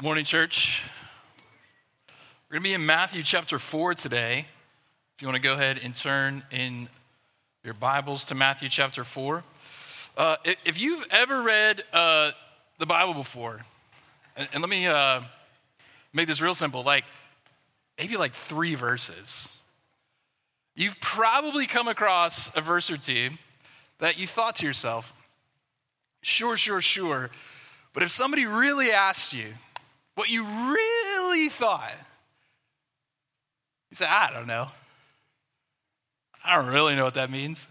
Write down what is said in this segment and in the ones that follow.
Morning, church. We're going to be in Matthew chapter 4 today. If you want to go ahead and turn in your Bibles to Matthew chapter 4. If you've ever read the Bible before, and let me make this real simple, maybe 3 verses. You've probably come across a verse or two that you thought to yourself, sure. But if somebody really asked you what you really thought, you say, I don't know. I don't really know what that means.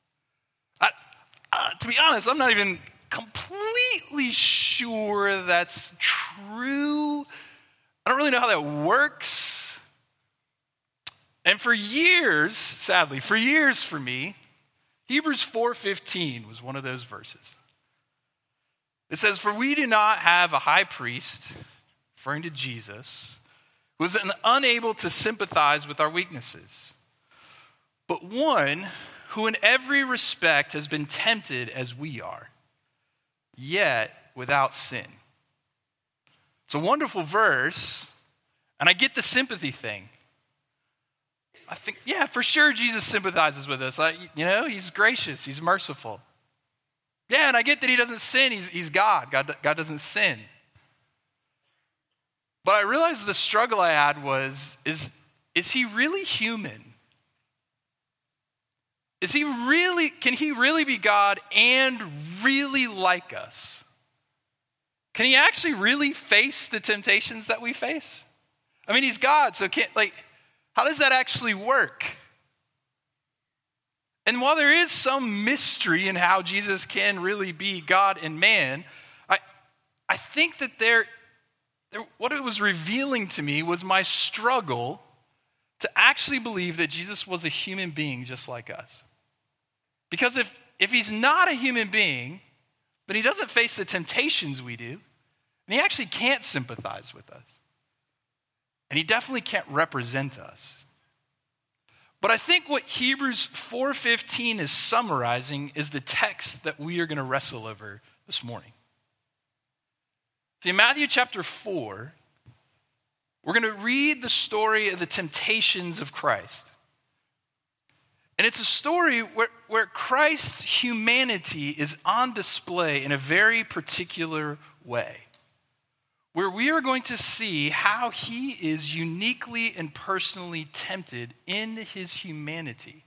To be honest, I'm not even completely sure that's true. I don't really know how that works. And for years, sadly, for me, Hebrews 4:15 was one of those verses. It says, "For we do not have a high priest," referring to Jesus, "who is unable to sympathize with our weaknesses, but one who in every respect has been tempted as we are, yet without sin." It's a wonderful verse, and I get the sympathy thing. I think, yeah, for sure Jesus sympathizes with us. He's gracious, he's merciful. Yeah, and I get that he doesn't sin, he's God. God doesn't sin. But I realized the struggle I had is he really human? Can he really be God and really like us? Can he actually really face the temptations that we face? I mean, he's God, so how does that actually work? And while there is some mystery in how Jesus can really be God and man, I think that what it was revealing to me was my struggle to actually believe that Jesus was a human being just like us. Because if he's not a human being, then he doesn't face the temptations we do, and he actually can't sympathize with us. And he definitely can't represent us. But I think what Hebrews 4:15 is summarizing is the text that we are going to wrestle over this morning. See, in Matthew chapter 4, we're going to read the story of the temptations of Christ. And it's a story where Christ's humanity is on display in a very particular way, where we are going to see how he is uniquely and personally tempted in his humanity.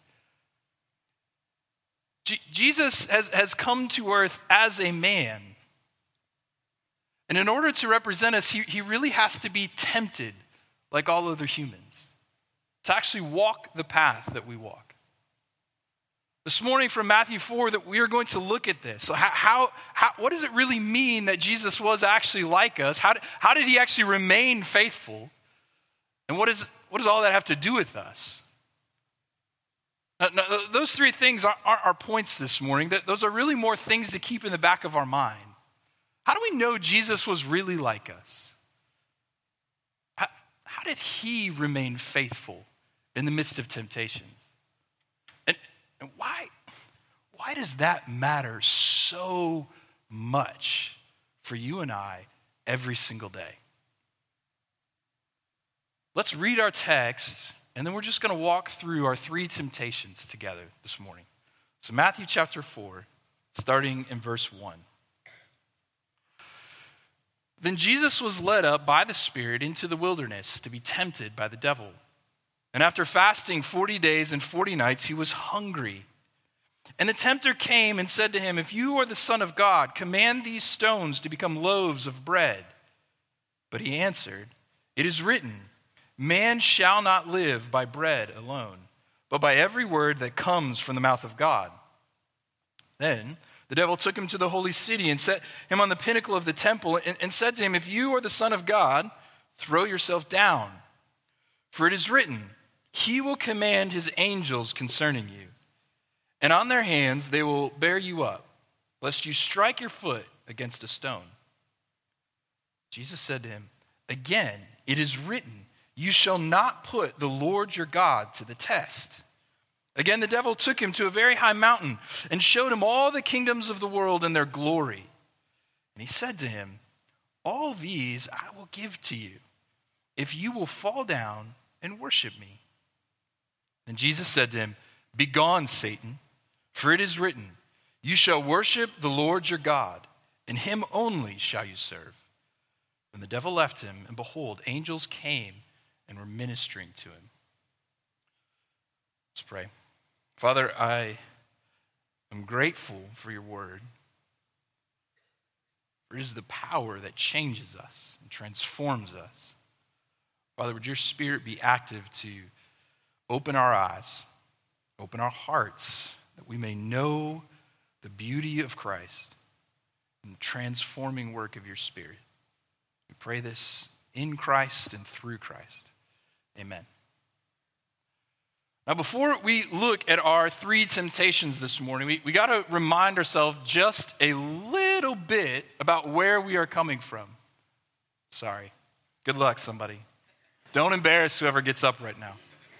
Jesus has come to earth as a man. And in order to represent us, he really has to be tempted like all other humans, to actually walk the path that we walk. This morning from Matthew 4 that we are going to look at this. So what does it really mean that Jesus was actually like us? How did he actually remain faithful? And what does all that have to do with us? Now, those 3 things aren't our points this morning. Those are really more things to keep in the back of our mind. How do we know Jesus was really like us? How did he remain faithful in the midst of temptations? And why does that matter so much for you and I every single day? Let's read our text, and then we're just going to walk through our 3 temptations together this morning. So Matthew chapter 4, starting in verse 1. "Then Jesus was led up by the Spirit into the wilderness to be tempted by the devil. And after fasting 40 days and 40 nights, he was hungry. And the tempter came and said to him, 'If you are the Son of God, command these stones to become loaves of bread.' But he answered, 'It is written, man shall not live by bread alone, but by every word that comes from the mouth of God.' Then the devil took him to the holy city and set him on the pinnacle of the temple and said to him, 'If you are the Son of God, throw yourself down. For it is written, he will command his angels concerning you, and on their hands they will bear you up, lest you strike your foot against a stone.' Jesus said to him, 'Again, it is written, you shall not put the Lord your God to the test.' Again, the devil took him to a very high mountain and showed him all the kingdoms of the world and their glory. And he said to him, all these I will give to you if you will fall down and worship me." And Jesus said to him, "Begone, Satan, for it is written, 'You shall worship the Lord your God, and him only shall you serve.'" When the devil left him, and behold, angels came and were ministering to him. Let's pray. Father, I am grateful for your word. For it is the power that changes us and transforms us. Father, would your Spirit be active to open our eyes, open our hearts, that we may know the beauty of Christ and the transforming work of your Spirit. We pray this in Christ and through Christ. Amen. Now, before we look at our three temptations this morning, we got to remind ourselves just a little bit about where we are coming from. Sorry. Good luck, somebody. Don't embarrass whoever gets up right now.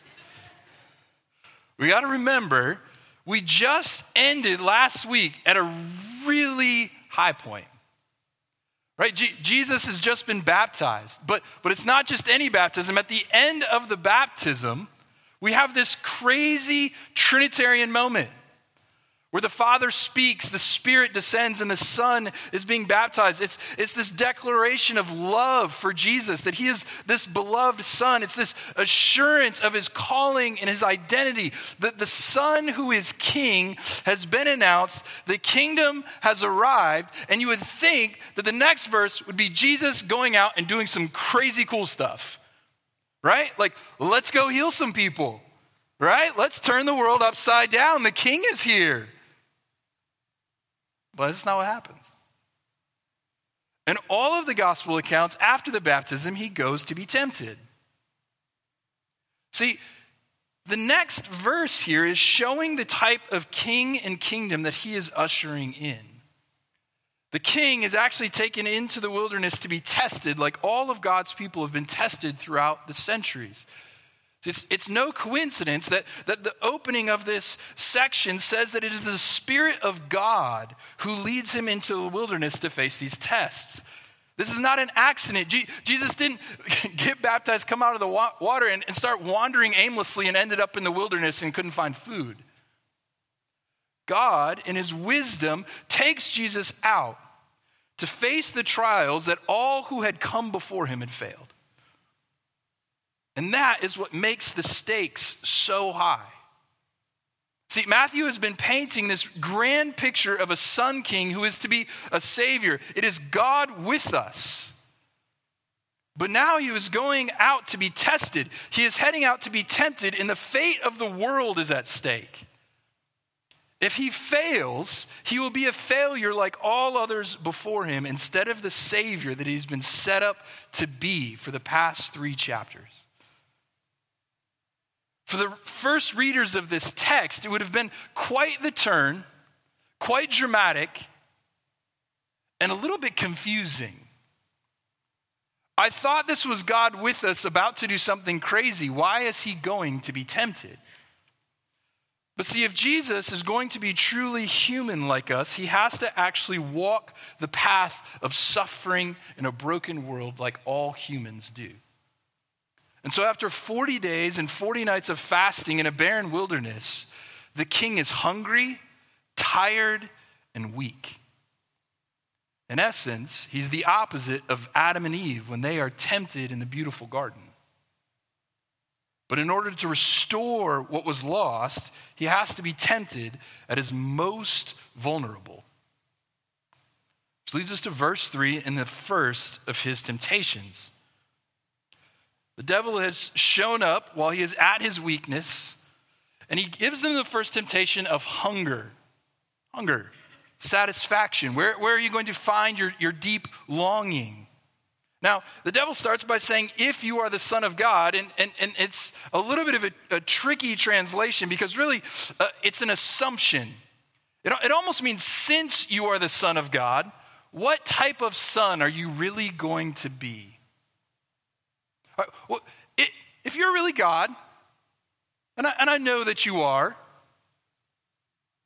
We got to remember, we just ended last week at a really high point. Right? Jesus has just been baptized, but it's not just any baptism. At the end of the baptism, we have this crazy Trinitarian moment where the Father speaks, the Spirit descends, and the Son is being baptized. It's this declaration of love for Jesus, that he is this beloved Son. It's this assurance of his calling and his identity, that the Son who is King has been announced, the kingdom has arrived, and you would think that the next verse would be Jesus going out and doing some crazy cool stuff, right? Like, let's go heal some people, right? Let's turn the world upside down. The King is here. But that's not what happens. In all of the gospel accounts, after the baptism, he goes to be tempted. See, the next verse here is showing the type of king and kingdom that he is ushering in. The king is actually taken into the wilderness to be tested, like all of God's people have been tested throughout the centuries. It's no coincidence that the opening of this section says that it is the Spirit of God who leads him into the wilderness to face these tests. This is not an accident. Jesus didn't get baptized, come out of the water, and start wandering aimlessly and ended up in the wilderness and couldn't find food. God, in his wisdom, takes Jesus out to face the trials that all who had come before him had failed. And that is what makes the stakes so high. See, Matthew has been painting this grand picture of a son king who is to be a savior. It is God with us. But now he is going out to be tested. He is heading out to be tempted, and the fate of the world is at stake. If he fails, he will be a failure like all others before him, instead of the savior that he's been set up to be for the past 3 chapters. For the first readers of this text, it would have been quite the turn, quite dramatic, and a little bit confusing. I thought this was God with us about to do something crazy. Why is he going to be tempted? But see, if Jesus is going to be truly human like us, he has to actually walk the path of suffering in a broken world like all humans do. And so after 40 days and 40 nights of fasting in a barren wilderness, the king is hungry, tired, and weak. In essence, he's the opposite of Adam and Eve when they are tempted in the beautiful garden. But in order to restore what was lost, he has to be tempted at his most vulnerable. Which leads us to verse 3 and the first of his temptations. The devil has shown up while he is at his weakness, and he gives them the first temptation of hunger. Hunger, satisfaction. Where are you going to find your deep longing? Now, the devil starts by saying, if you are the Son of God, and it's a little bit of a tricky translation because really it's an assumption. It almost means since you are the Son of God, what type of son are you really going to be? Well, if you're really God, and I know that you are,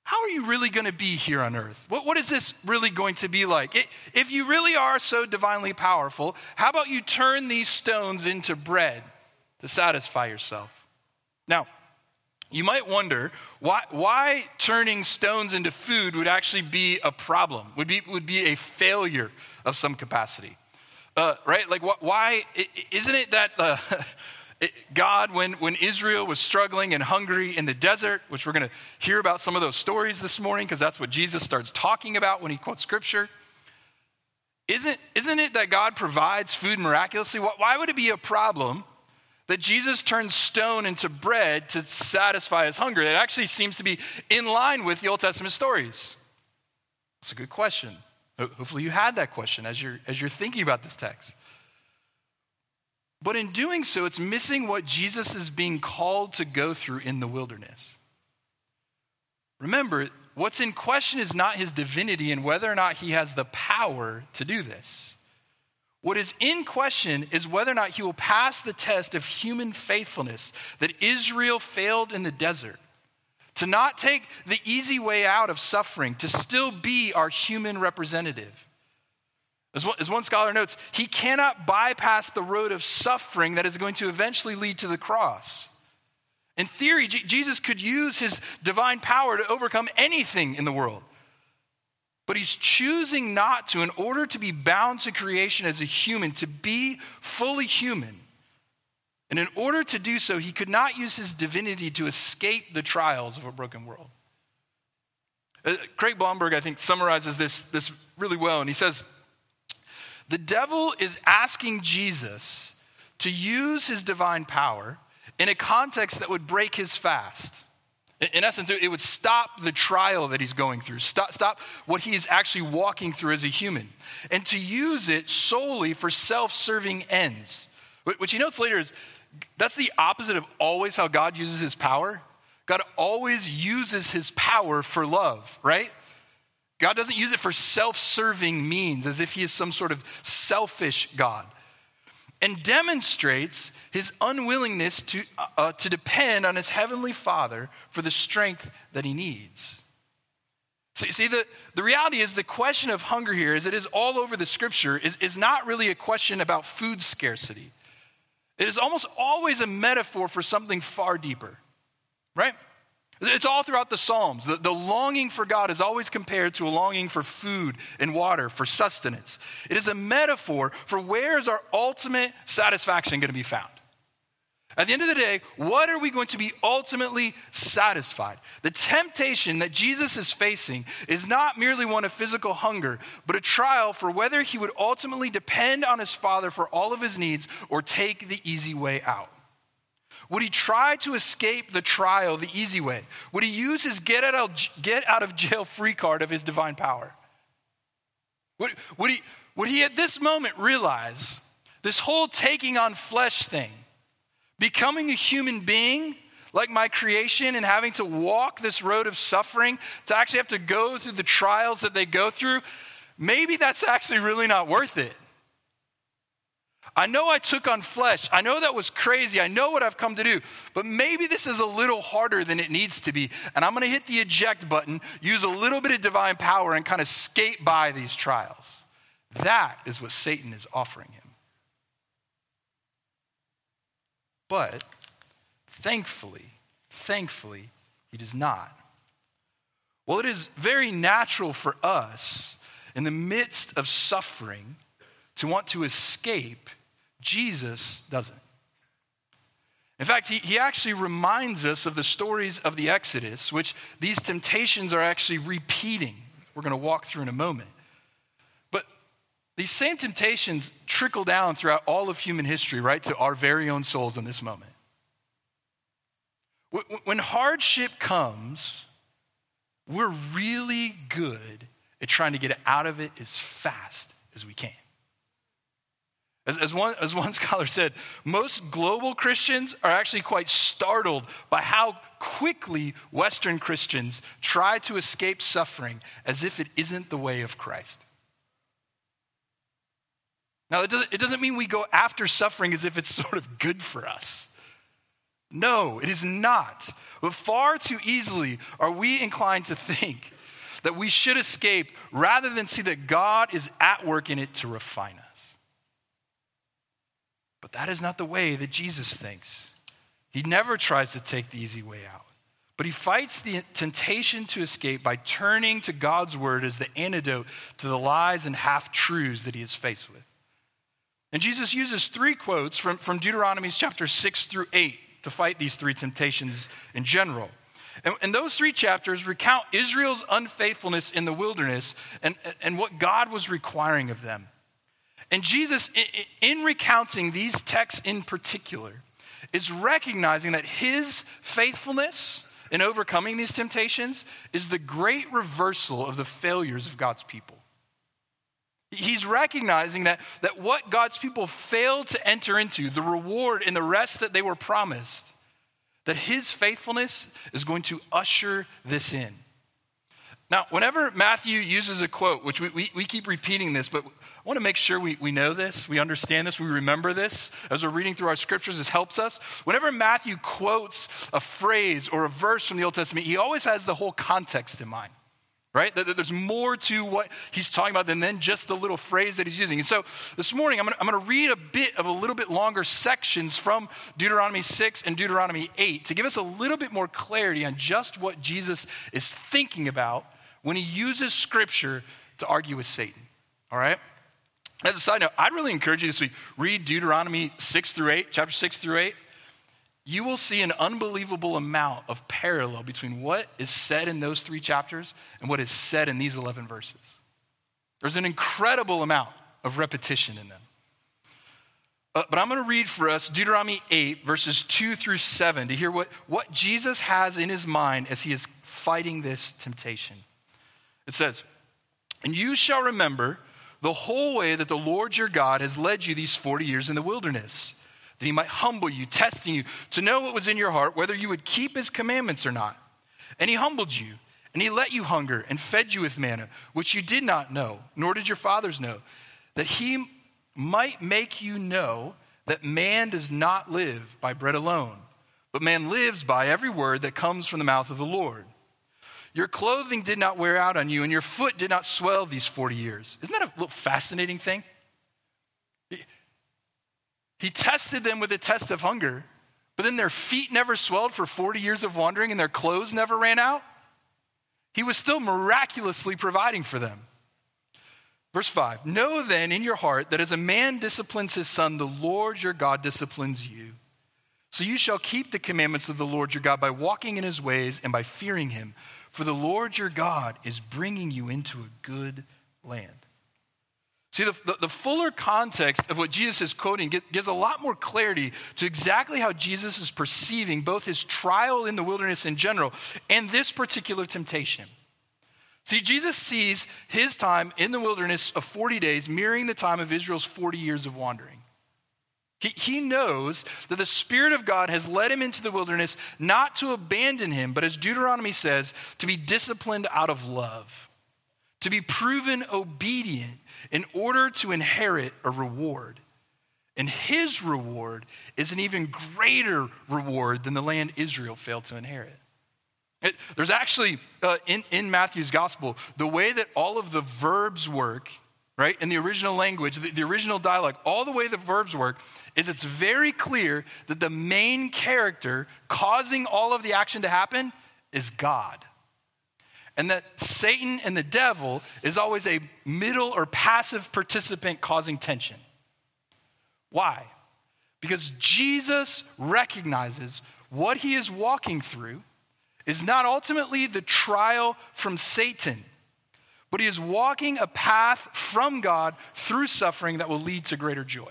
how are you really going to be here on earth? What is this really going to be like? If you really are so divinely powerful, how about you turn these stones into bread to satisfy yourself? Now, you might wonder why turning stones into food would actually be a problem, would be a failure of some capacity, right? Like, why isn't it that God, when Israel was struggling and hungry in the desert, which we're going to hear about some of those stories this morning because that's what Jesus starts talking about when he quotes scripture. Isn't it that God provides food miraculously? Why would it be a problem that Jesus turns stone into bread to satisfy his hunger? It actually seems to be in line with the Old Testament stories. That's a good question. Hopefully you had that question as you're thinking about this text. But in doing so, it's missing what Jesus is being called to go through in the wilderness. Remember, what's in question is not his divinity and whether or not he has the power to do this. What is in question is whether or not he will pass the test of human faithfulness that Israel failed in the desert, to not take the easy way out of suffering, to still be our human representative. As one scholar notes, he cannot bypass the road of suffering that is going to eventually lead to the cross. In theory, Jesus could use his divine power to overcome anything in the world. But he's choosing not to in order to be bound to creation as a human, to be fully human. And in order to do so, he could not use his divinity to escape the trials of a broken world. Craig Blomberg, I think, summarizes this really well, and he says, the devil is asking Jesus to use his divine power in a context that would break his fast. In essence, it would stop the trial that he's going through, stop what he's actually walking through as a human, and to use it solely for self-serving ends. Which he notes later is, that's the opposite of always how God uses his power. God always uses his power for love, right? God doesn't use it for self-serving means, as if he is some sort of selfish God, and demonstrates his unwillingness to depend on his heavenly Father for the strength that he needs. See, the reality is the question of hunger here, as it is all over the scripture, is not really a question about food scarcity. It is almost always a metaphor for something far deeper, right? It's all throughout the Psalms. The longing for God is always compared to a longing for food and water, for sustenance. It is a metaphor for where is our ultimate satisfaction going to be found. At the end of the day, what are we going to be ultimately satisfied? The temptation that Jesus is facing is not merely one of physical hunger, but a trial for whether he would ultimately depend on his Father for all of his needs or take the easy way out. Would he try to escape the trial the easy way? Would he use his get out of jail free card of his divine power? Would he at this moment realize this whole taking on flesh thing, becoming a human being like my creation and having to walk this road of suffering, to actually have to go through the trials that they go through, maybe that's actually really not worth it. I know I took on flesh. I know that was crazy. I know what I've come to do. But maybe this is a little harder than it needs to be. And I'm going to hit the eject button, use a little bit of divine power, and kind of skate by these trials. That is what Satan is offering him. But thankfully, he does not. Well, it is very natural for us in the midst of suffering to want to escape. Jesus doesn't. In fact, he actually reminds us of the stories of the Exodus, which these temptations are actually repeating. We're going to walk through in a moment. But these same temptations trickle down throughout all of human history, right, to our very own souls in this moment. When hardship comes, we're really good at trying to get out of it as fast as we can. As one scholar said, most global Christians are actually quite startled by how quickly Western Christians try to escape suffering as if it isn't the way of Christ. Now, it doesn't mean we go after suffering as if it's sort of good for us. No, it is not. But far too easily are we inclined to think that we should escape rather than see that God is at work in it to refine us. But that is not the way that Jesus thinks. He never tries to take the easy way out, but he fights the temptation to escape by turning to God's word as the antidote to the lies and half-truths that he is faced with. And Jesus uses 3 quotes from Deuteronomy chapter 6 through 8 to fight these 3 temptations in general. And those 3 chapters recount Israel's unfaithfulness in the wilderness and what God was requiring of them. And Jesus, in recounting these texts in particular, is recognizing that his faithfulness in overcoming these temptations is the great reversal of the failures of God's people. He's recognizing that what God's people failed to enter into, the reward and the rest that they were promised, that his faithfulness is going to usher this in. Now, whenever Matthew uses a quote, which we keep repeating this, but I want to make sure we know this, we understand this, we remember this. As we're reading through our scriptures, this helps us. Whenever Matthew quotes a phrase or a verse from the Old Testament, he always has the whole context in mind, right? That there's more to what he's talking about than just the little phrase that he's using. And so this morning, I'm going to read a little bit longer sections from Deuteronomy 6 and Deuteronomy 8 to give us a little bit more clarity on just what Jesus is thinking about when he uses scripture to argue with Satan, all right? As a side note, I'd really encourage you this week, read Deuteronomy 6 through 8, chapter 6 through 8. You will see an unbelievable amount of parallel between what is said in those 3 chapters and what is said in these 11 verses. There's an incredible amount of repetition in them. But I'm going to read for us Deuteronomy 8, verses 2 through 7 to hear what Jesus has in his mind as he is fighting this temptation. It says, "And you shall remember the whole way that the Lord your God has led you these 40 years in the wilderness, that he might humble you, testing you, to know what was in your heart, whether you would keep his commandments or not. And he humbled you, and he let you hunger and fed you with manna, which you did not know, nor did your fathers know, that he might make you know that man does not live by bread alone, but man lives by every word that comes from the mouth of the Lord. Your clothing did not wear out on you, and your foot did not swell these 40 years." Isn't that a little fascinating thing? He tested them with a test of hunger, but then their feet never swelled for 40 years of wandering and their clothes never ran out. He was still miraculously providing for them. Verse 5, "Know then in your heart that as a man disciplines his son, the Lord your God disciplines you. So you shall keep the commandments of the Lord your God by walking in his ways and by fearing him. For the Lord your God is bringing you into a good land." See, the fuller context of what Jesus is quoting gives a lot more clarity to exactly how Jesus is perceiving both his trial in the wilderness in general and this particular temptation. See, Jesus sees his time in the wilderness of 40 days mirroring the time of Israel's 40 years of wandering. He knows that the Spirit of God has led him into the wilderness not to abandon him, but as Deuteronomy says, to be disciplined out of love, to be proven obedient in order to inherit a reward. And his reward is an even greater reward than the land Israel failed to inherit. There's actually, in Matthew's gospel, the way that all of the verbs work, right, in the original language, the original dialogue, all the way the verbs work, is it's very clear that the main character causing all of the action to happen is God. And that Satan and the devil is always a middle or passive participant causing tension. Why? Because Jesus recognizes what he is walking through is not ultimately the trial from Satan, but he is walking a path from God through suffering that will lead to greater joy.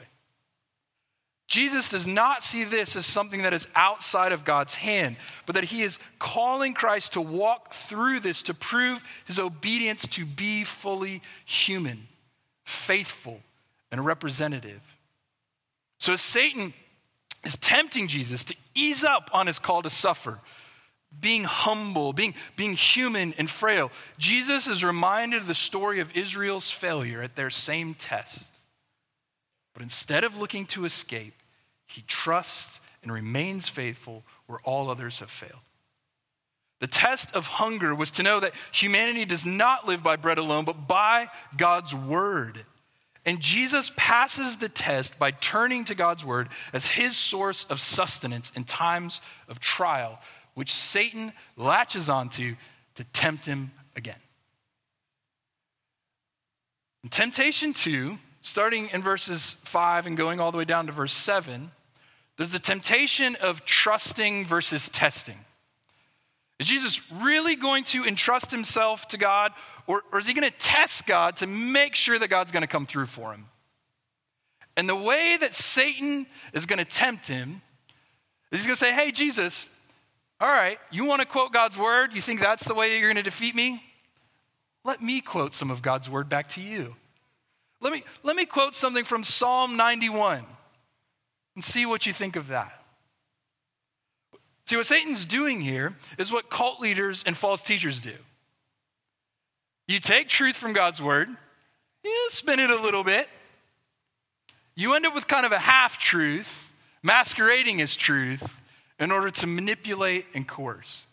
Jesus does not see this as something that is outside of God's hand, but that he is calling Christ to walk through this to prove his obedience to be fully human, faithful, and representative. So as Satan is tempting Jesus to ease up on his call to suffer, being humble, being human and frail, Jesus is reminded of the story of Israel's failure at their same test. But instead of looking to escape, he trusts and remains faithful where all others have failed. The test of hunger was to know that humanity does not live by bread alone, but by God's word. And Jesus passes the test by turning to God's word as his source of sustenance in times of trial, which Satan latches onto to tempt him again. In temptation 2, starting in verses 5 and going all the way down to verse 7, there's the temptation of trusting versus testing. Is Jesus really going to entrust himself to God, or is he going to test God to make sure that God's going to come through for him? And the way that Satan is going to tempt him is he's going to say, hey, Jesus, all right, you want to quote God's word? You think that's the way that you're going to defeat me? Let me quote some of God's word back to you. Let me quote something from Psalm 91 and see what you think of that. See, what Satan's doing here is what cult leaders and false teachers do. You take truth from God's word, you spin it a little bit, you end up with kind of a half-truth, masquerading as truth in order to manipulate and coerce.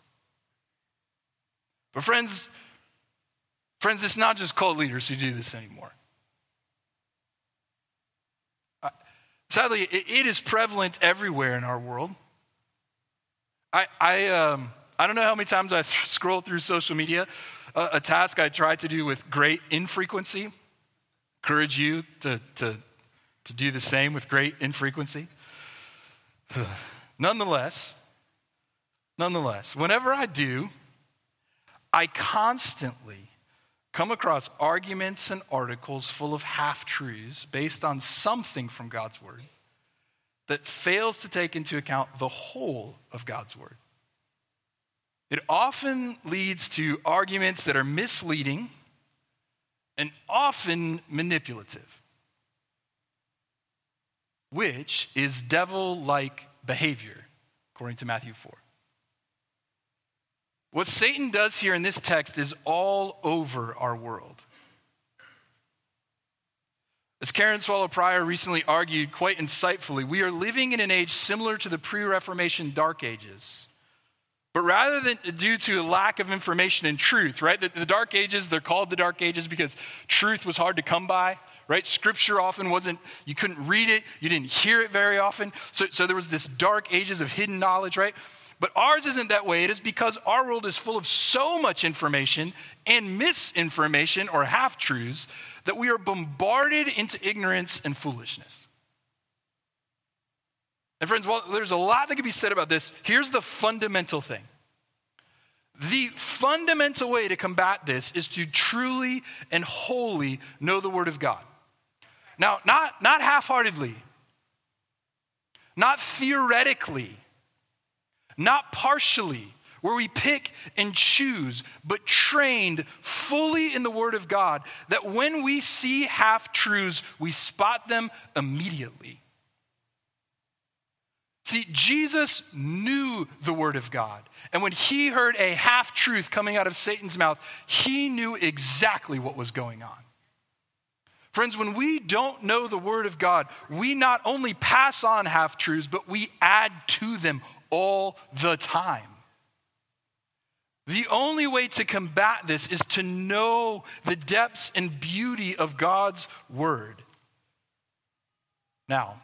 But friends, it's not just cult leaders who do this anymore. Sadly, it is prevalent everywhere in our world. I don't know how many times I scroll through social media, a task I try to do with great infrequency. Encourage you to do the same with great infrequency. Nonetheless, whenever I do, I constantly come across arguments and articles full of half-truths based on something from God's word that fails to take into account the whole of God's word. It often leads to arguments that are misleading and often manipulative, which is devil-like behavior, according to Matthew 4. What Satan does here in this text is all over our world. As Karen Swallow Prior recently argued quite insightfully, we are living in an age similar to the pre-Reformation Dark Ages. But rather than due to a lack of information and truth, right? The Dark Ages, they're called the Dark Ages because truth was hard to come by, right? Scripture often wasn't, you couldn't read it, you didn't hear it very often. So there was this Dark Ages of hidden knowledge, right? But ours isn't that way. It is because our world is full of so much information and misinformation or half-truths that we are bombarded into ignorance and foolishness. And friends, while there's a lot that can be said about this, here's the fundamental thing. The fundamental way to combat this is to truly and wholly know the Word of God. Now, not half-heartedly, not theoretically, not partially, where we pick and choose, but trained fully in the Word of God, that when we see half-truths, we spot them immediately. See, Jesus knew the Word of God, and when he heard a half-truth coming out of Satan's mouth, he knew exactly what was going on. Friends, when we don't know the Word of God, we not only pass on half-truths, but we add to them all the time. The only way to combat this is to know the depths and beauty of God's word. Now,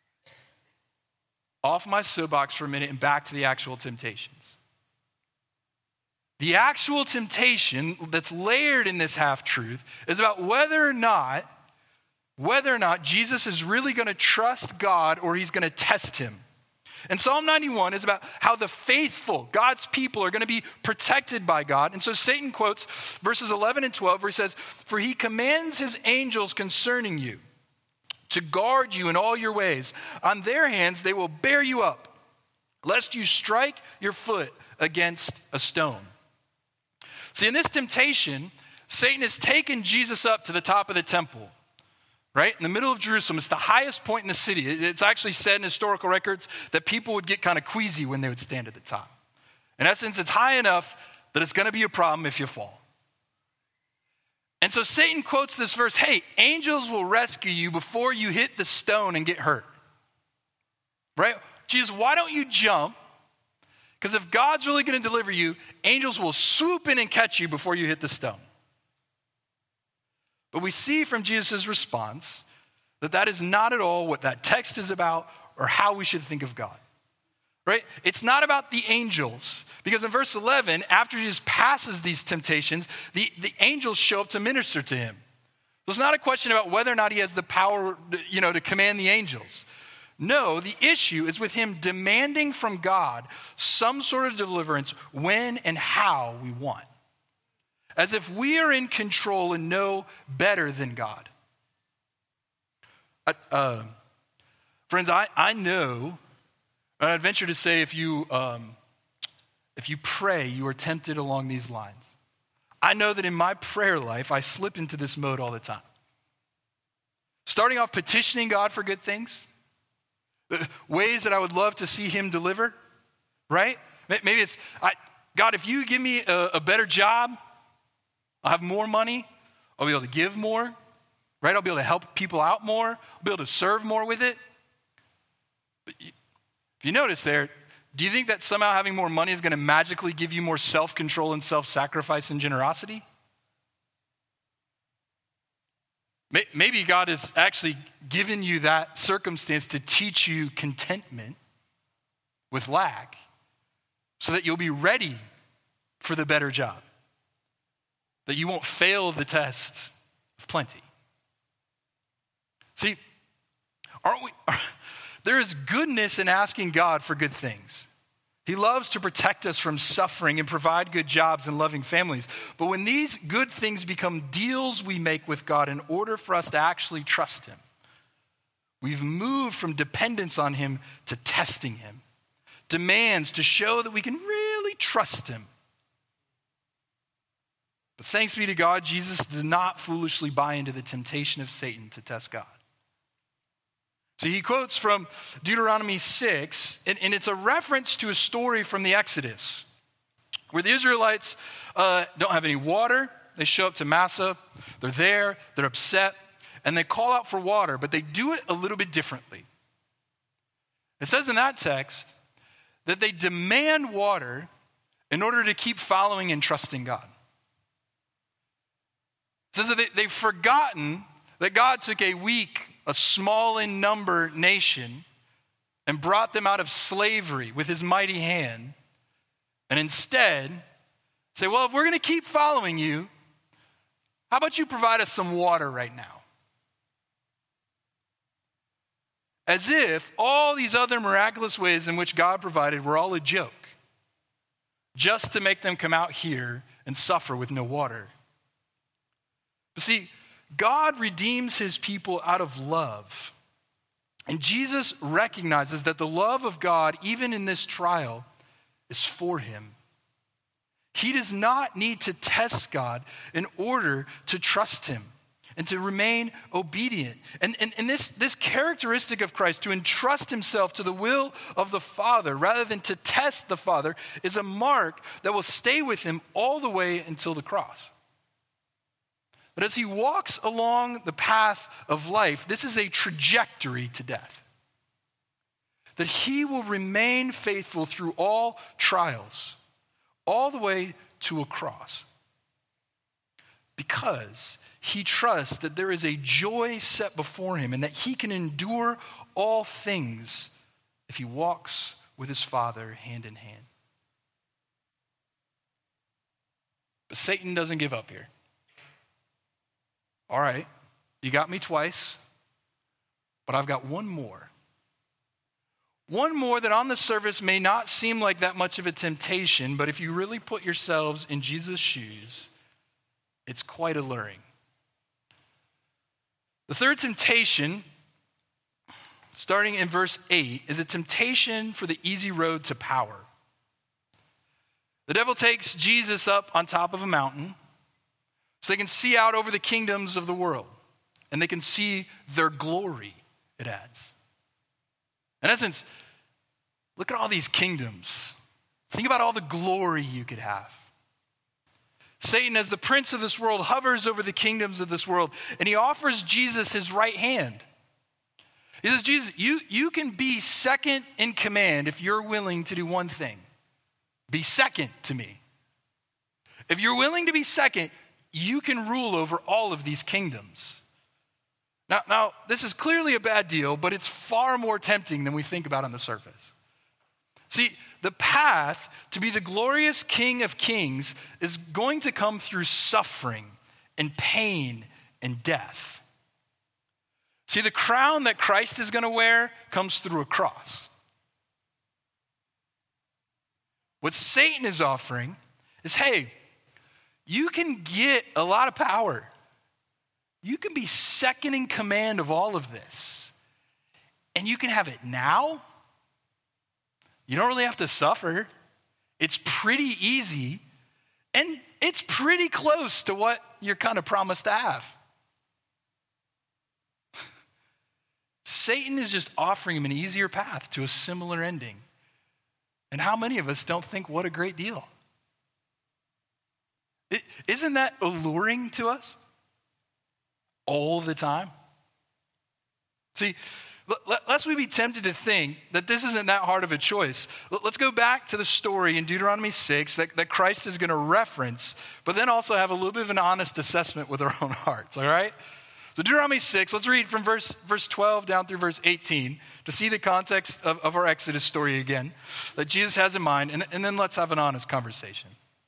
off my soapbox for a minute and back to the actual temptations. The actual temptation that's layered in this half-truth is about whether or not Jesus is really going to trust God or he's going to test him. And Psalm 91 is about how the faithful, God's people, are going to be protected by God. And so Satan quotes verses 11 and 12 where he says, "For he commands his angels concerning you to guard you in all your ways. On their hands they will bear you up, lest you strike your foot against a stone." See, in this temptation, Satan has taken Jesus up to the top of the temple. Right? In the middle of Jerusalem, it's the highest point in the city. It's actually said in historical records that people would get kind of queasy when they would stand at the top. In essence, it's high enough that it's going to be a problem if you fall. And so Satan quotes this verse, hey, angels will rescue you before you hit the stone and get hurt. Right? Jesus, why don't you jump? Because if God's really going to deliver you, angels will swoop in and catch you before you hit the stone. But we see from Jesus' response that that is not at all what that text is about or how we should think of God. Right? It's not about the angels. Because in verse 11, after Jesus passes these temptations, the angels show up to minister to him. So it's not a question about whether or not he has the power, to command the angels. No, the issue is with him demanding from God some sort of deliverance when and how we want. As if we are in control and know better than God. Friends, I know, I'd venture to say if you pray, you are tempted along these lines. I know that in my prayer life, I slip into this mode all the time. Starting off petitioning God for good things, ways that I would love to see him deliver, right? Maybe it's, God, if you give me a better job, I'll have more money, I'll be able to give more, right? I'll be able to help people out more, I'll be able to serve more with it. But if you notice there, do you think that somehow having more money is going to magically give you more self-control and self-sacrifice and generosity? Maybe God has actually given you that circumstance to teach you contentment with lack so that you'll be ready for the better job, that you won't fail the test of plenty. See, there is goodness in asking God for good things. He loves to protect us from suffering and provide good jobs and loving families. But when these good things become deals we make with God in order for us to actually trust him, we've moved from dependence on him to testing him. Demands to show that we can really trust him. But thanks be to God, Jesus did not foolishly buy into the temptation of Satan to test God. So he quotes from Deuteronomy 6, and it's a reference to a story from the Exodus, where the Israelites don't have any water. They show up to Massa, they're there, they're upset, and they call out for water, but they do it a little bit differently. It says in that text that they demand water in order to keep following and trusting God. It says that they've forgotten that God took a weak, a small in number nation and brought them out of slavery with his mighty hand, and instead say, well, if we're going to keep following you, how about you provide us some water right now? As if all these other miraculous ways in which God provided were all a joke, just to make them come out here and suffer with no water. But see, God redeems his people out of love. And Jesus recognizes that the love of God, even in this trial, is for him. He does not need to test God in order to trust him and to remain obedient. And this characteristic of Christ, to entrust himself to the will of the Father rather than to test the Father, is a mark that will stay with him all the way until the cross. But as he walks along the path of life, this is a trajectory to death. That he will remain faithful through all trials, all the way to a cross. Because he trusts that there is a joy set before him and that he can endure all things if he walks with his Father hand in hand. But Satan doesn't give up here. All right, you got me twice, but I've got one more. One more that on the surface may not seem like that much of a temptation, but if you really put yourselves in Jesus' shoes, it's quite alluring. The third temptation, starting in verse 8, is a temptation for the easy road to power. The devil takes Jesus up on top of a mountain so they can see out over the kingdoms of the world, and they can see their glory, it adds. In essence, look at all these kingdoms. Think about all the glory you could have. Satan, as the prince of this world, hovers over the kingdoms of this world, and he offers Jesus his right hand. He says, Jesus, you can be second in command if you're willing to do one thing. Be second to me. If you're willing to be second, you can rule over all of these kingdoms. Now, this is clearly a bad deal, but it's far more tempting than we think about on the surface. See, the path to be the glorious King of Kings is going to come through suffering and pain and death. See, the crown that Christ is going to wear comes through a cross. What Satan is offering is, hey, you can get a lot of power. You can be second in command of all of this. And you can have it now. You don't really have to suffer. It's pretty easy. And it's pretty close to what you're kind of promised to have. Satan is just offering him an easier path to a similar ending. And how many of us don't think, what a great deal? Isn't that alluring to us? All the time? See, lest we be tempted to think that this isn't that hard of a choice, let's go back to the story in Deuteronomy 6 that Christ is going to reference, but then also have a little bit of an honest assessment with our own hearts, all right? So Deuteronomy 6, let's read from verse 12 down through verse 18 to see the context of our Exodus story again that Jesus has in mind, and then let's have an honest conversation.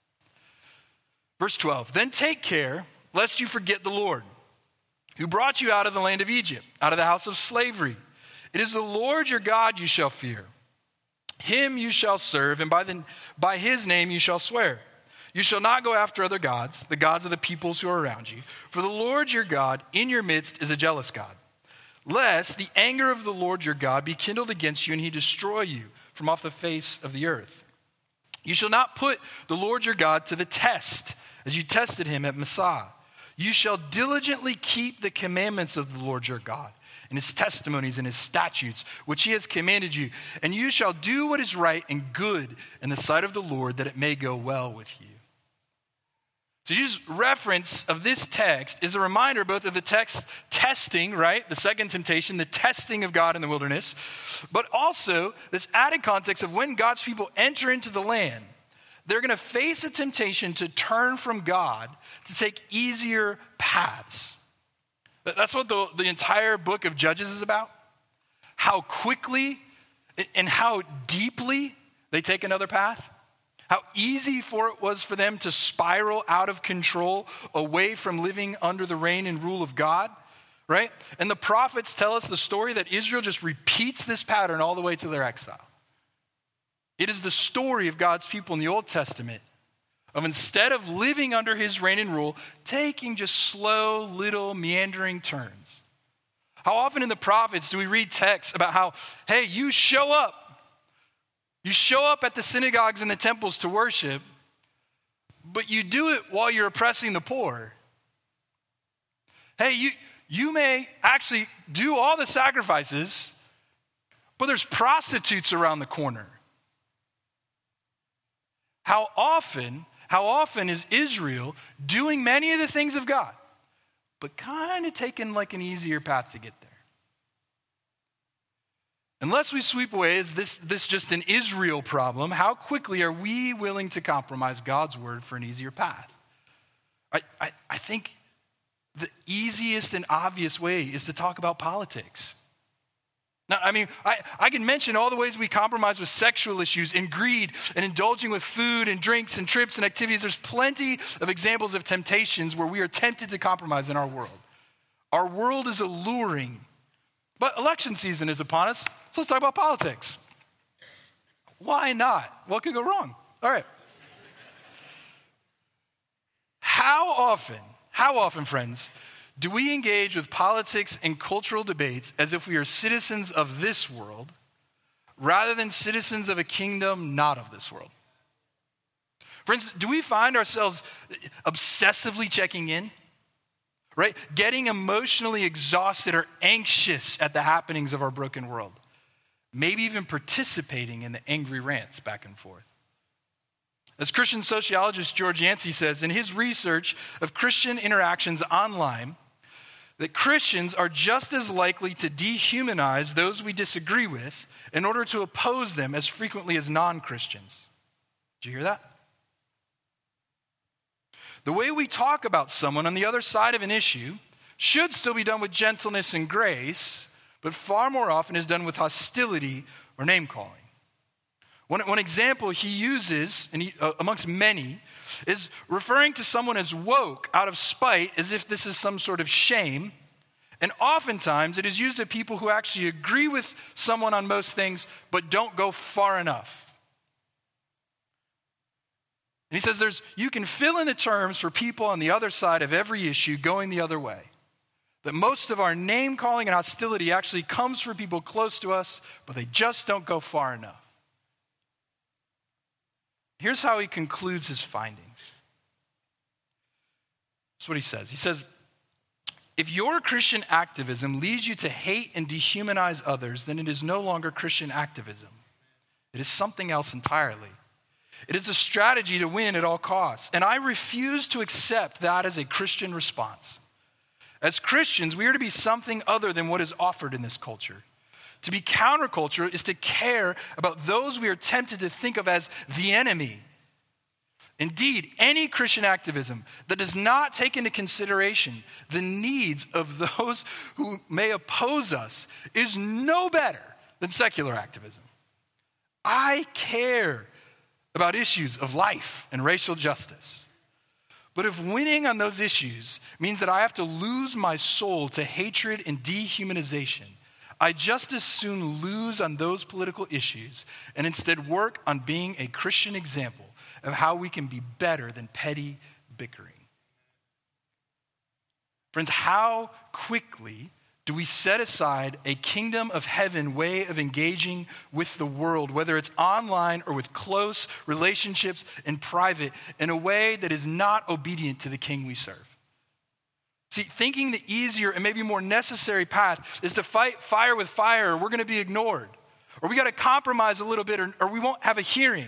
Verse 12, then take care lest you forget the Lord, who brought you out of the land of Egypt, out of the house of slavery. It is the Lord your God you shall fear. Him you shall serve, and by his name you shall swear. You shall not go after other gods, the gods of the peoples who are around you. For the Lord your God in your midst is a jealous God. Lest the anger of the Lord your God be kindled against you, and he destroy you from off the face of the earth. You shall not put the Lord your God to the test, as you tested him at Massah. You shall diligently keep the commandments of the Lord your God, and his testimonies and his statutes, which he has commanded you. And you shall do what is right and good in the sight of the Lord, that it may go well with you. So Jesus' reference of this text is a reminder both of the text testing, right? The second temptation, the testing of God in the wilderness, but also this added context of when God's people enter into the land, they're going to face a temptation to turn from God, to take easier paths. That's what the entire book of Judges is about. How quickly and how deeply they take another path. How easy it was for them to spiral out of control, away from living under the reign and rule of God, right? And the prophets tell us the story that Israel just repeats this pattern all the way to their exile. It is the story of God's people in the Old Testament of, instead of living under his reign and rule, taking just slow, little, meandering turns. How often in the prophets do we read texts about how, hey, you show up. You show up at the synagogues and the temples to worship, but you do it while you're oppressing the poor. Hey, you may actually do all the sacrifices, but there's prostitutes around the corner. How often is Israel doing many of the things of God, but kind of taking like an easier path to get there? Unless we sweep away, is this just an Israel problem? How quickly are we willing to compromise God's word for an easier path? I think the easiest and obvious way is to talk about politics. Now, I mean, I can mention all the ways we compromise with sexual issues and greed and indulging with food and drinks and trips and activities. There's plenty of examples of temptations where we are tempted to compromise in our world. Our world is alluring. But election season is upon us, so let's talk about politics. Why not? What could go wrong? All right. How often, friends, do we engage with politics and cultural debates as if we are citizens of this world rather than citizens of a kingdom not of this world? Friends, do we find ourselves obsessively checking in? Right? Getting emotionally exhausted or anxious at the happenings of our broken world. Maybe even participating in the angry rants back and forth. As Christian sociologist George Yancey says in his research of Christian interactions online, that Christians are just as likely to dehumanize those we disagree with in order to oppose them as frequently as non-Christians. Did you hear that? The way we talk about someone on the other side of an issue should still be done with gentleness and grace, but far more often is done with hostility or name-calling. One example he uses, amongst many, is referring to someone as woke out of spite as if this is some sort of shame. And oftentimes it is used of people who actually agree with someone on most things but don't go far enough. And he says you can fill in the terms for people on the other side of every issue going the other way. That most of our name calling and hostility actually comes from people close to us, but they just don't go far enough. Here's how he concludes his findings. That's what he says. He says, if your Christian activism leads you to hate and dehumanize others, then it is no longer Christian activism. It is something else entirely. It is a strategy to win at all costs. And I refuse to accept that as a Christian response. As Christians, we are to be something other than what is offered in this culture. To be counterculture is to care about those we are tempted to think of as the enemy. Indeed, any Christian activism that does not take into consideration the needs of those who may oppose us is no better than secular activism. I care about issues of life and racial justice. But if winning on those issues means that I have to lose my soul to hatred and dehumanization, I just as soon lose on those political issues and instead work on being a Christian example of how we can be better than petty bickering. Friends, how quickly do we set aside a kingdom of heaven way of engaging with the world, whether it's online or with close relationships in private, in a way that is not obedient to the King we serve? See, thinking the easier and maybe more necessary path is to fight fire with fire, or we're going to be ignored, or we got to compromise a little bit, or we won't have a hearing.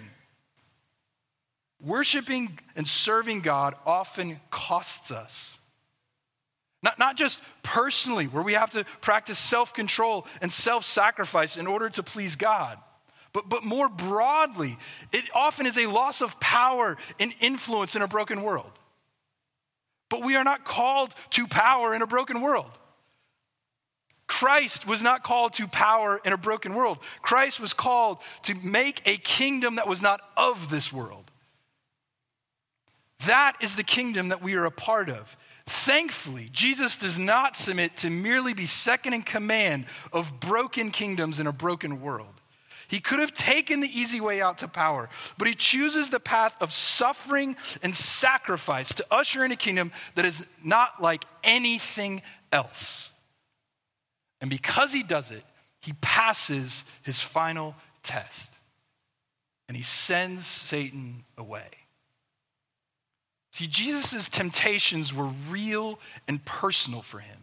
Worshiping and serving God often costs us. Not just personally, where we have to practice self-control and self-sacrifice in order to please God, but more broadly, it often is a loss of power and influence in a broken world. But we are not called to power in a broken world. Christ was not called to power in a broken world. Christ was called to make a kingdom that was not of this world. That is the kingdom that we are a part of. Thankfully, Jesus does not submit to merely be second in command of broken kingdoms in a broken world. He could have taken the easy way out to power, but he chooses the path of suffering and sacrifice to usher in a kingdom that is not like anything else. And because he does it, he passes his final test, and he sends Satan away. See, Jesus' temptations were real and personal for him.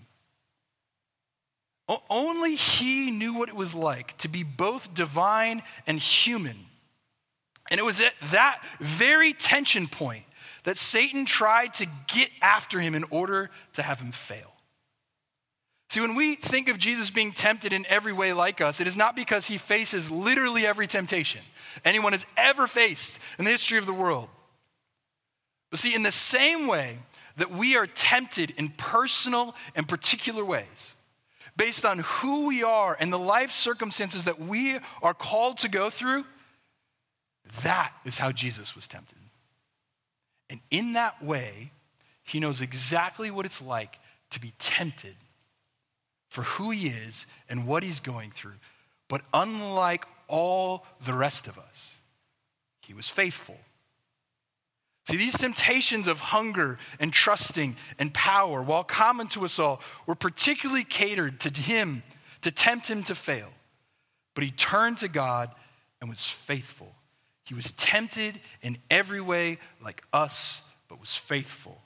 Only he knew what it was like to be both divine and human. And it was at that very tension point that Satan tried to get after him in order to have him fail. See, when we think of Jesus being tempted in every way like us, it is not because he faces literally every temptation anyone has ever faced in the history of the world. But see, in the same way that we are tempted in personal and particular ways, based on who we are and the life circumstances that we are called to go through, that is how Jesus was tempted. And in that way, he knows exactly what it's like to be tempted for who he is and what he's going through. But unlike all the rest of us, he was faithful. See, these temptations of hunger and trusting and power, while common to us all, were particularly catered to him to tempt him to fail. But he turned to God and was faithful. He was tempted in every way like us, but was faithful.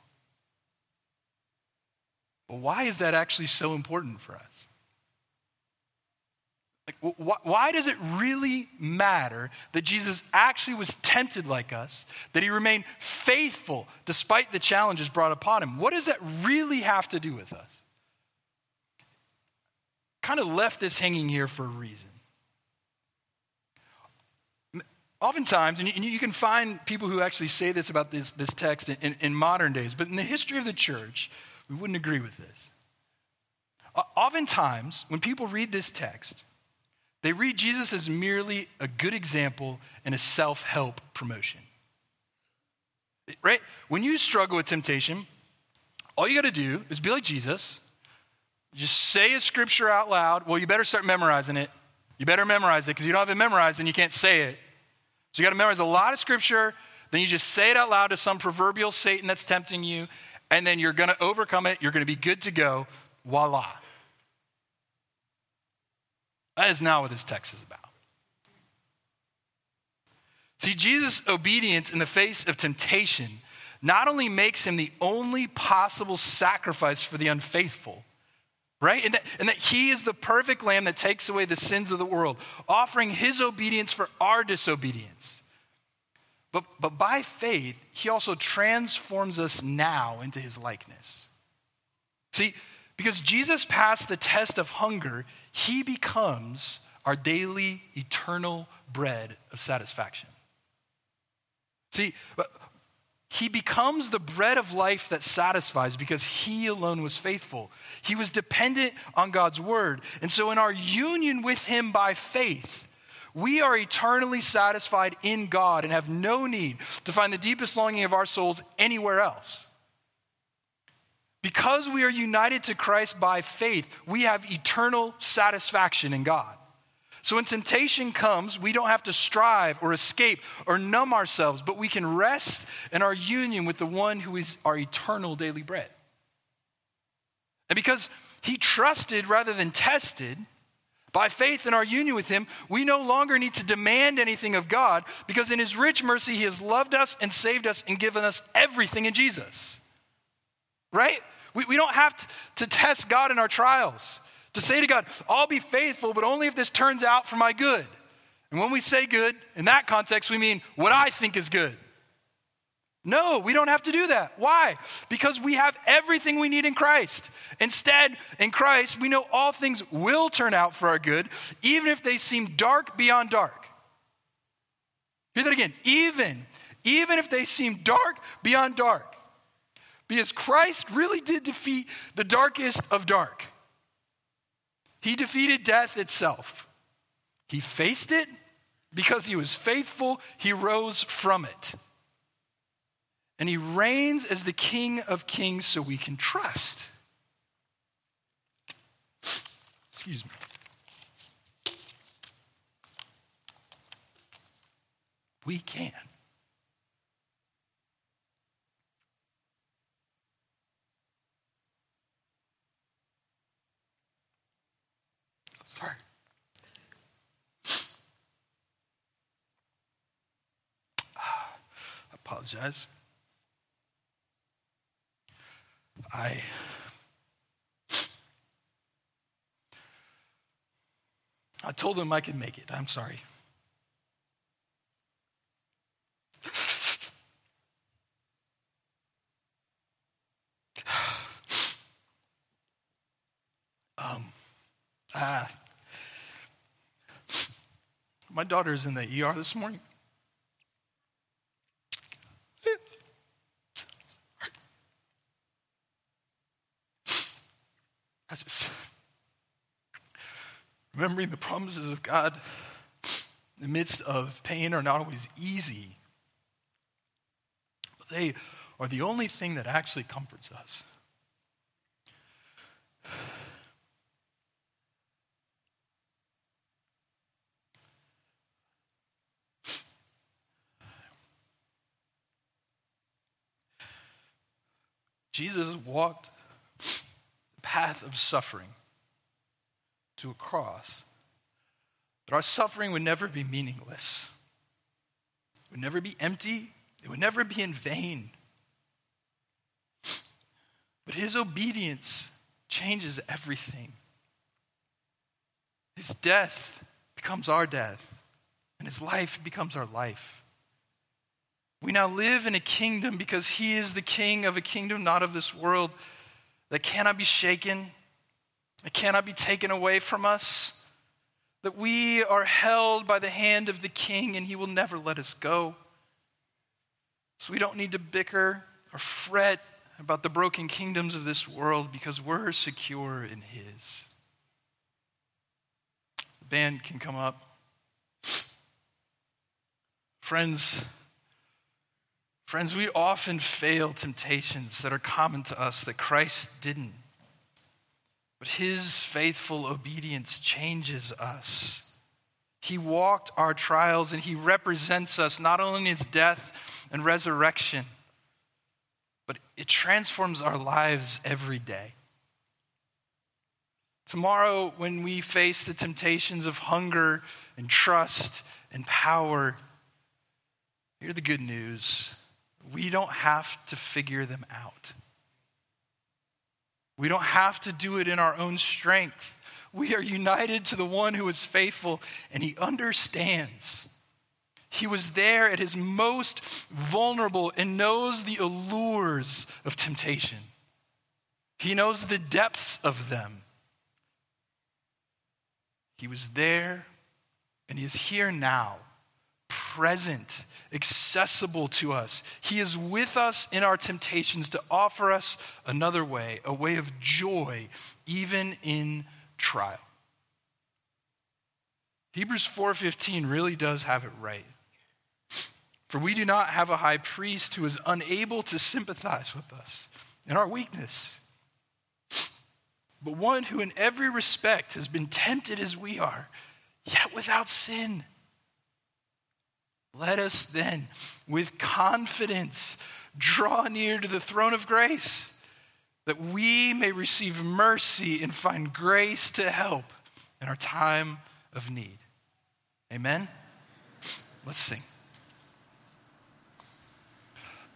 But why is that actually so important for us? Why does it really matter that Jesus actually was tempted like us, that he remained faithful despite the challenges brought upon him? What does that really have to do with us? kind of left this hanging here for a reason. Oftentimes, and you can find people who actually say this about this text in modern days, but in the history of the church, we wouldn't agree with this. Oftentimes, when people read this text, they read Jesus as merely a good example and a self-help promotion. Right? When you struggle with temptation, all you got to do is be like Jesus. Just say a scripture out loud. Well, you better start memorizing it. You better memorize it because you don't have it memorized and you can't say it. So you got to memorize a lot of scripture. Then you just say it out loud to some proverbial Satan that's tempting you. And then you're going to overcome it. You're going to be good to go. Voila. That is not what this text is about. See, Jesus' obedience in the face of temptation not only makes him the only possible sacrifice for the unfaithful, right? And that he is the perfect lamb that takes away the sins of the world, offering his obedience for our disobedience. But by faith, he also transforms us now into his likeness. See, because Jesus passed the test of hunger, he becomes our daily, eternal bread of satisfaction. See, he becomes the bread of life that satisfies because he alone was faithful. He was dependent on God's word. And so in our union with him by faith, we are eternally satisfied in God and have no need to find the deepest longing of our souls anywhere else. Because we are united to Christ by faith, we have eternal satisfaction in God. So when temptation comes, we don't have to strive or escape or numb ourselves, but we can rest in our union with the one who is our eternal daily bread. And because he trusted rather than tested, by faith in our union with him, we no longer need to demand anything of God because in his rich mercy, he has loved us and saved us and given us everything in Jesus. Right? We don't have to test God in our trials. To say to God, I'll be faithful, but only if this turns out for my good. And when we say good, in that context, we mean what I think is good. No, we don't have to do that. Why? Because we have everything we need in Christ. Instead, in Christ, we know all things will turn out for our good, even if they seem dark beyond dark. Hear that again. Even if they seem dark beyond dark. Because Christ really did defeat the darkest of dark. He defeated death itself. He faced it because he was faithful. He rose from it. And he reigns as the King of Kings so we can trust. Excuse me. We can. Sorry. I apologize. I told them I could make it. I'm sorry. My daughter's in the ER this morning. I just remembering the promises of God in the midst of pain are not always easy, but they are the only thing that actually comforts us. Jesus walked the path of suffering to a cross, that our suffering would never be meaningless. It would never be empty. It would never be in vain. But his obedience changes everything. His death becomes our death, and his life becomes our life. We now live in a kingdom because he is the king of a kingdom not of this world that cannot be shaken, It cannot be taken away from us. That we are held by the hand of the King and he will never let us go. So we don't need to bicker or fret about the broken kingdoms of this world because we're secure in his. The band can come up. Friends, we often fail temptations that are common to us that Christ didn't. But his faithful obedience changes us. He walked our trials and he represents us not only in his death and resurrection, but it transforms our lives every day. Tomorrow, when we face the temptations of hunger and trust and power, hear the good news. We don't have to figure them out. We don't have to do it in our own strength. We are united to the one who is faithful, and he understands. He was there at his most vulnerable and knows the allures of temptation. He knows the depths of them. He was there, and he is here now, present, accessible to us. He is with us in our temptations to offer us another way, a way of joy, even in trial. Hebrews 4:15 really does have it right. For we do not have a high priest who is unable to sympathize with us in our weakness, but one who in every respect has been tempted as we are, yet without sin. Let us then, with confidence, draw near to the throne of grace, that we may receive mercy and find grace to help in our time of need. Amen? Let's sing.